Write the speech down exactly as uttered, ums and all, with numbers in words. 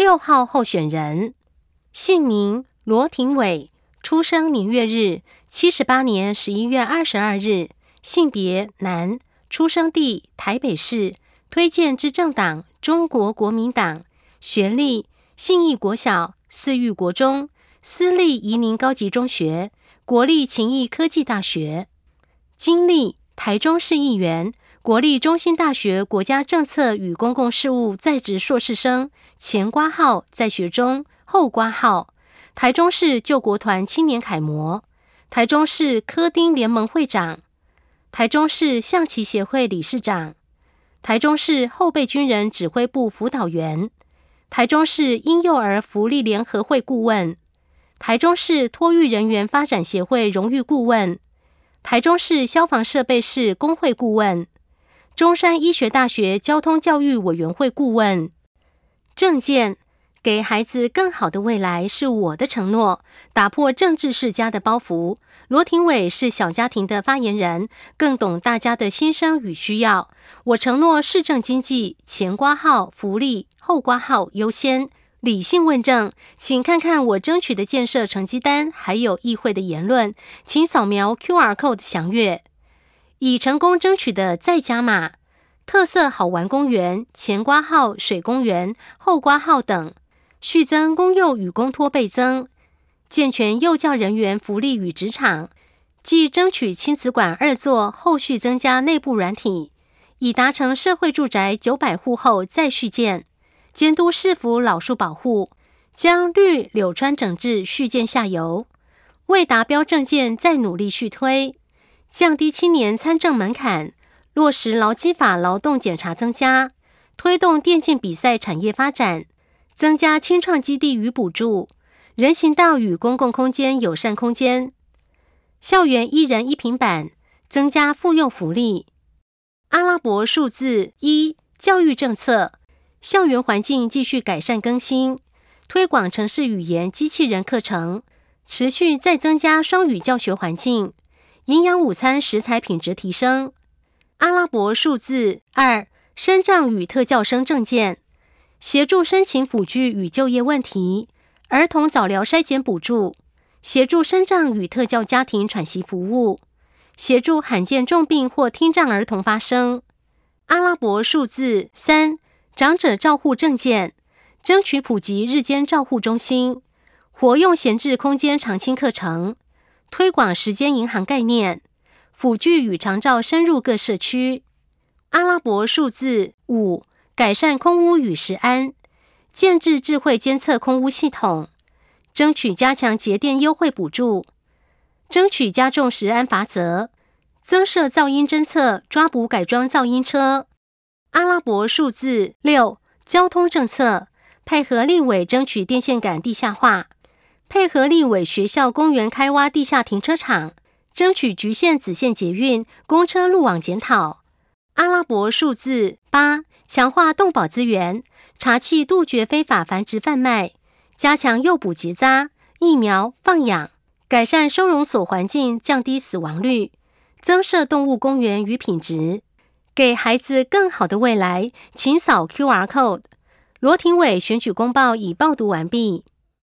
六号候选人，姓名罗廷伟，出生年月日七十八年十一月二十二日，性别男，出生地台北市，推荐之政党中国国民党，学历信义国小、四育国中、私立宜宁高级中学、国立勤益科技大学。经历台中市议员，国立中兴大学国家政策与公共事务在职硕士生，前括号在学中，后括号台中市救国团青年楷模，台中市科丁联盟会长，台中市象棋协会理事长，台中市后备军人指挥部辅导员，台中市婴幼儿福利联合会顾问，台中市托育人员发展协会荣誉顾问，台中市消防设备室工会顾问，中山医学大学交通教育委员会顾问。政见，给孩子更好的未来是我的承诺，打破政治世家的包袱。罗廷伟是小家庭的发言人，更懂大家的心声与需要。我承诺市政经济前括号福利，后括号优先，理性问政。请看看我争取的建设成绩单，还有议会的言论，请扫描 Q R code 详阅。已成功争取的再加码，特色好玩公园前括号水公园，后括号等，续增公幼与公托倍增，健全幼教人员福利与职场，既争取亲子馆二座后续增加内部软体，已达成社会住宅九百户后再续建，监督市府老树保护，将绿柳川整治续建下游，未达标政见再努力续推，降低青年参政门槛，落实劳基法劳动检查增加，推动电竞比赛产业发展，增加青创基地与补助，人行道与公共空间友善空间，校园一人一平板，增加妇幼福利。阿拉伯数字一，教育政策，校园环境继续改善更新，推广程式语言机器人课程，持续再增加双语教学环境，营养午餐食材品质提升。阿拉伯数字二，身障与特教生政见，协助申请辅具与就业问题，儿童早疗筛检补助，协助身障与特教家庭喘息服务，协助罕见重病或听障儿童发声。阿拉伯数字三，长者照护政见，争取普及日间照护中心，活用闲置空间长青课程，推广时间银行概念，辅具与长照深入各社区。阿拉伯数字五，改善空污与食安，建置智慧监测空污系统，争取加强节电优惠补助，争取加重食安罚则，增设噪音侦测，抓捕改装噪音车。阿拉伯数字六，交通政策，配合立委争取电线杆地下化，配合立委学校公园开挖地下停车场，争取局限子线捷运公车路网检讨。阿拉伯数字八，强化动保资源，查缉杜绝非法繁殖贩卖，加强诱捕结扎、疫苗放养，改善收容所环境，降低死亡率，增设动物公园与品质，给孩子更好的未来。请扫 Q R code。罗廷伟选举公报已报读完毕。